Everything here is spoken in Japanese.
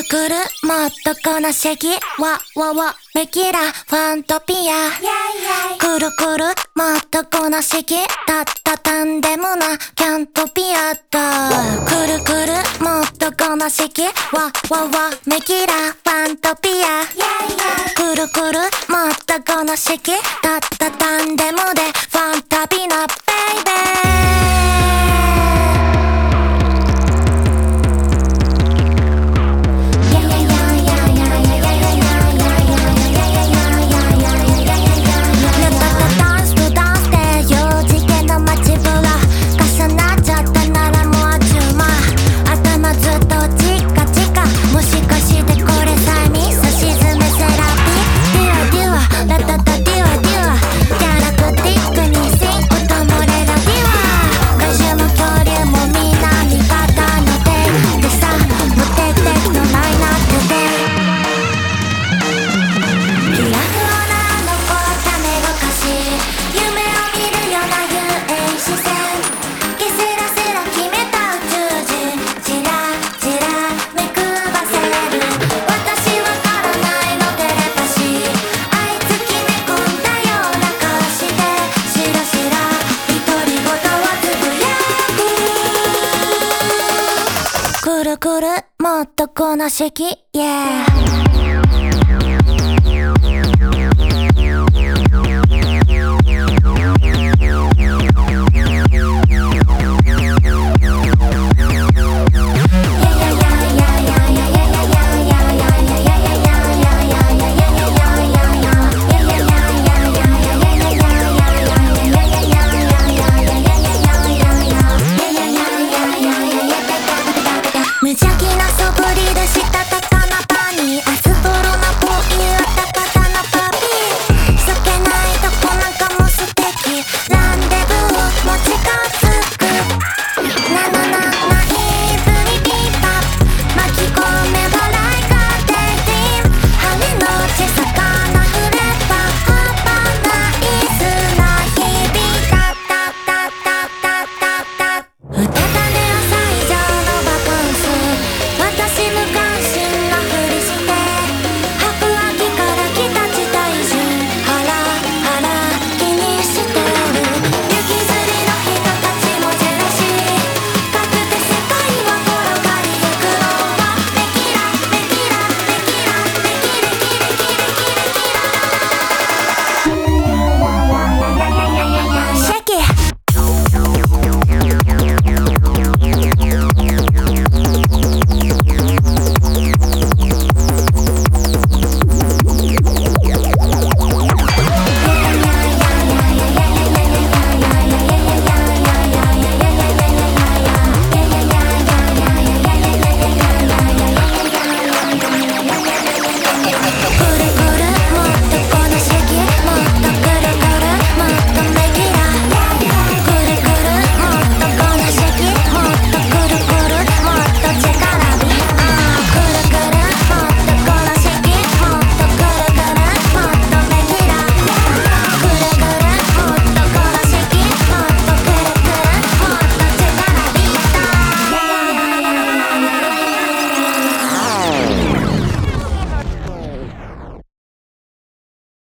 くるもっとこのシャキわわわメキラファントピアくるくるもっとこのシャキタッタタンデムなキャントピアットくるくるもっとこのシャキわわわメキラファントピアくるくるもっとこのシャキタッタタンデムでファンタピナベイベーくるくるもっとこのシャキ、yeah